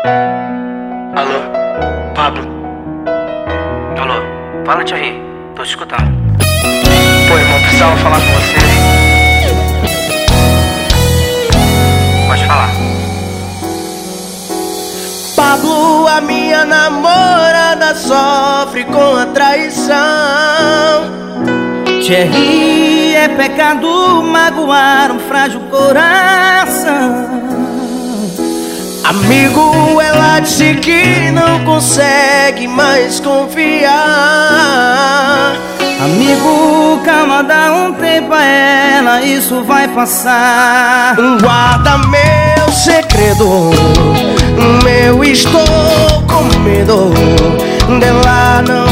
Alô, Pablo. Alô, fala, Thierry, tô te escutando. Pô, irmão, precisava falar com você. Pode falar. Pablo, a minha namorada sofre com a traição. Thierry, é pecado magoar um frágil coração. Amigo, ela disse que não consegue mais confiar. Amigo, calma, dá um tempo a ela, isso vai passar. Guarda meu segredo, estou com medo dela não